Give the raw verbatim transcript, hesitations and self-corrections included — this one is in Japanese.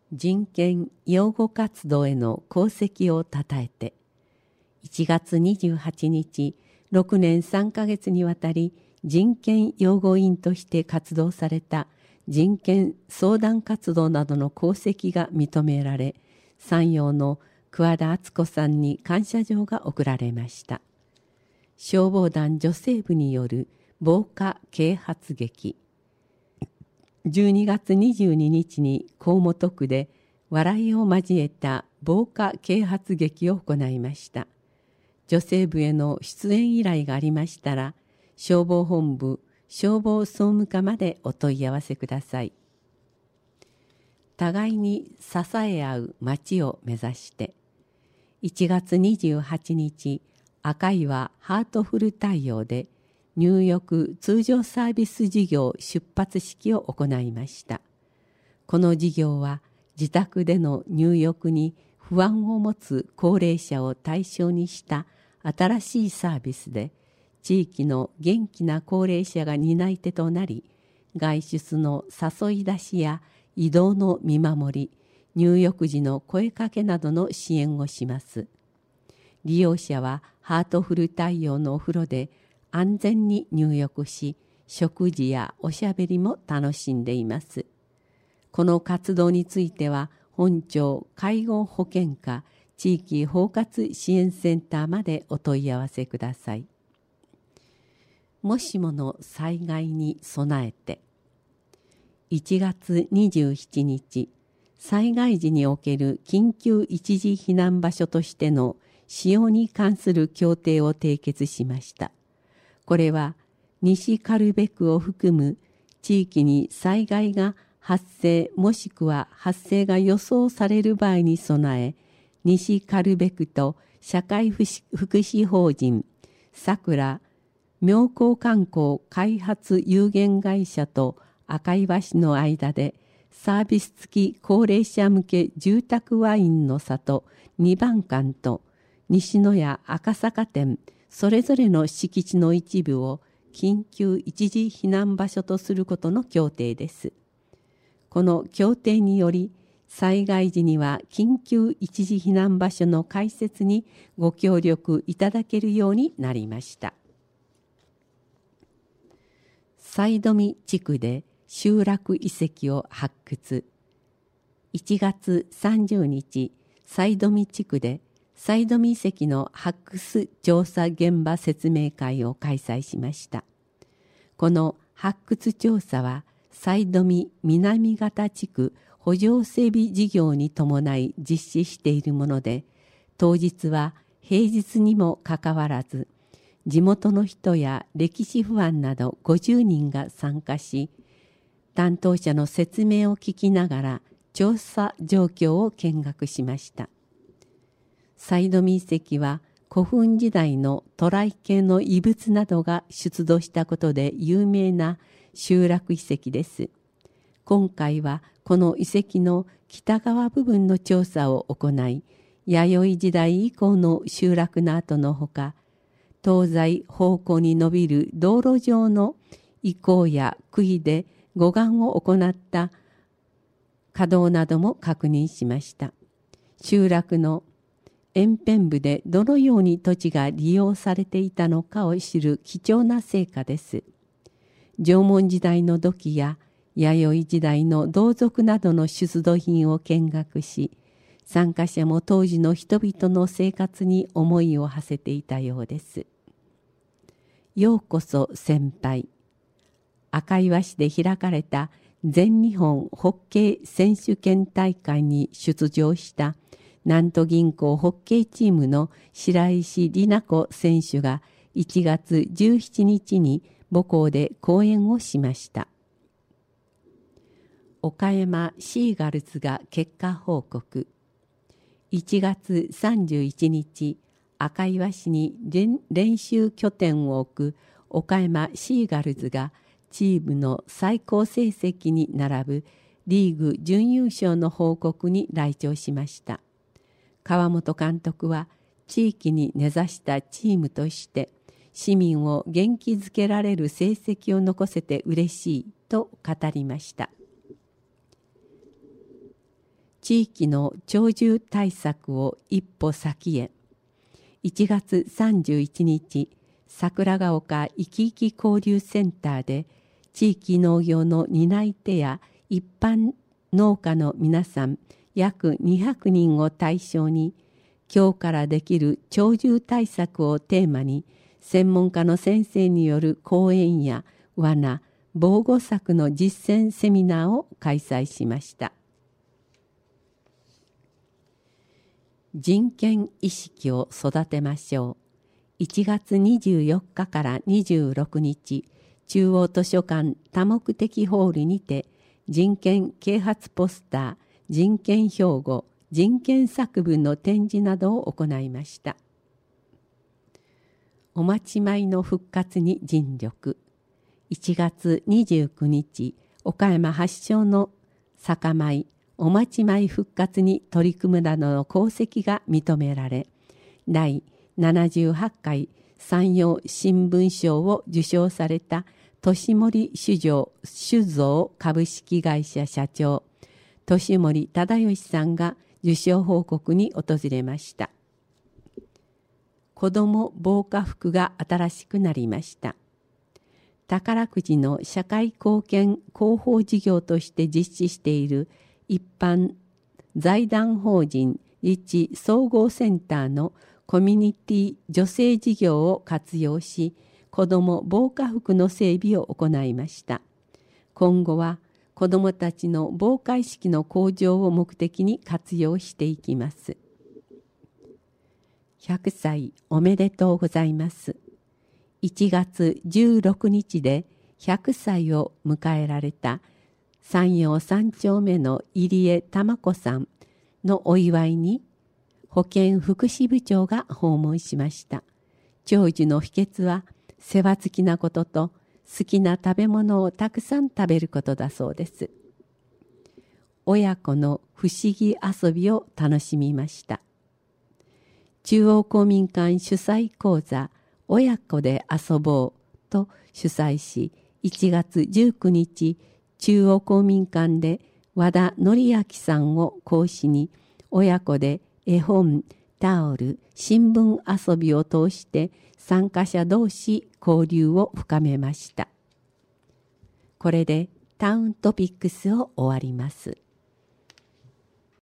人権擁護活動への功績をたたえて、いちがつにじゅうはちにち、ろくねんさんかげつにわたり人権擁護員として活動された人権相談活動などの功績が認められ、山陽の桑田敦子さんに感謝状が贈られました。消防団女性部による防火啓発劇。じゅうにがつにじゅうににちに河本区で笑いを交えた防火啓発劇を行いました。女性部への出演依頼がありましたら、消防本部消防総務課までお問い合わせください。互いに支え合う街を目指して、いちがつにじゅうはちにち、赤岩ハートフル太陽で入浴通常サービス事業出発式を行いました。この事業は自宅での入浴に不安を持つ高齢者を対象にした新しいサービスで、地域の元気な高齢者が担い手となり、外出の誘い出しや移動の見守り、入浴時の声かけなどの支援をします。利用者はハートフル太陽のお風呂で安全に入浴し、食事やおしゃべりも楽しんでいます。この活動については、本庁介護保険課地域包括支援センターまでお問い合わせください。もしもの災害に備えて、いちがつにじゅうしちにち、災害時における緊急一時避難場所としての使用に関する協定を締結しました。これは西軽部区を含む地域に災害が発生もしくは発生が予想される場合に備え、西軽部区と社会福祉法人さくら妙高観光開発有限会社と赤岩市の間でサービス付き高齢者向け住宅ワインの里にばんかんと西野谷赤坂店それぞれの敷地の一部を緊急一時避難場所とすることの協定です。この協定により、災害時には緊急一時避難場所の開設にご協力いただけるようになりました。西富地区で集落遺跡を発掘。いちがつさんじゅうにち、西富地区で西富遺跡の発掘調査現場説明会を開催しました。この発掘調査は西富南方地区補助整備事業に伴い実施しているもので、当日は平日にもかかわらず、地元の人や歴史ファンなどごじゅうにんが参加し、担当者の説明を聞きながら調査状況を見学しました。西富遺跡は古墳時代の渡来系の遺物などが出土したことで有名な集落遺跡です。今回はこの遺跡の北側部分の調査を行い、弥生時代以降の集落の跡のほか、東西方向に伸びる道路上の遺構や杭で護岸を行った稼働なども確認しました。集落の延辺部でどのように土地が利用されていたのかを知る貴重な成果です。縄文時代の土器や弥生時代の銅属などの出土品を見学し、参加者も当時の人々の生活に思いを馳せていたようです。ようこそ先輩。赤岩市で開かれた全日本ホッケー選手権大会に出場した南都銀行ホッケーチームの白石里奈子選手がいちがつじゅうしちにちに母校で講演をしました。岡山シーガルズが結果報告。いちがつさんじゅういちにち、赤岩市に練習拠点を置く岡山シーガルズがチームの最高成績に並ぶリーグ準優勝の報告に来庁しました。川本監督は地域に根ざしたチームとして市民を元気づけられる成績を残せて嬉しいと語りました。 地域の鳥獣対策を一歩先へ。いちがつさんじゅういちにち、桜ヶ丘いきいき交流センターで地域農業の担い手や一般農家の皆さん約にひゃくにんを対象に、今日からできる鳥獣対策をテーマに専門家の先生による講演や罠、防護策の実践セミナーを開催しました。人権意識を育てましょう。いちがつにじゅうよっかからにじゅうろくにち、中央図書館多目的ホールにて人権啓発ポスター、人権標語、人権作文の展示などを行いました。おまちまいの復活に尽力。いちがつにじゅうくにち、岡山発祥の酒米、おまちまい復活に取り組むなどの功績が認められ、第ななじゅうはちかい山陽新聞賞を受賞された年森酒造酒造株式会社社長、年森忠義さんが受賞報告に訪れました。子ども防火服が新しくなりました。宝くじの社会貢献広報事業として実施している一般財団法人立地総合センターのコミュニティ女性事業を活用し、子ども防火服の整備を行いました。今後は子どもたちの防火意識の向上を目的に活用していきます。ひゃくさいおめでとうございます。いちがつじゅうろくにちでひゃくさいを迎えられた山陽三丁目の入江珠子さんのお祝いに保健福祉部長が訪問しました。長寿の秘訣は世話好きなことと好きな食べ物をたくさん食べることだそうです。親子の不思議遊びを楽しみました。中央公民館主催講座親子で遊ぼうと主催し、いちがつじゅうくにち中央公民館で和田則明さんを講師に親子で絵本、タオル、新聞遊びを通して参加者同士交流を深めました。これでタウントピックスを終わります。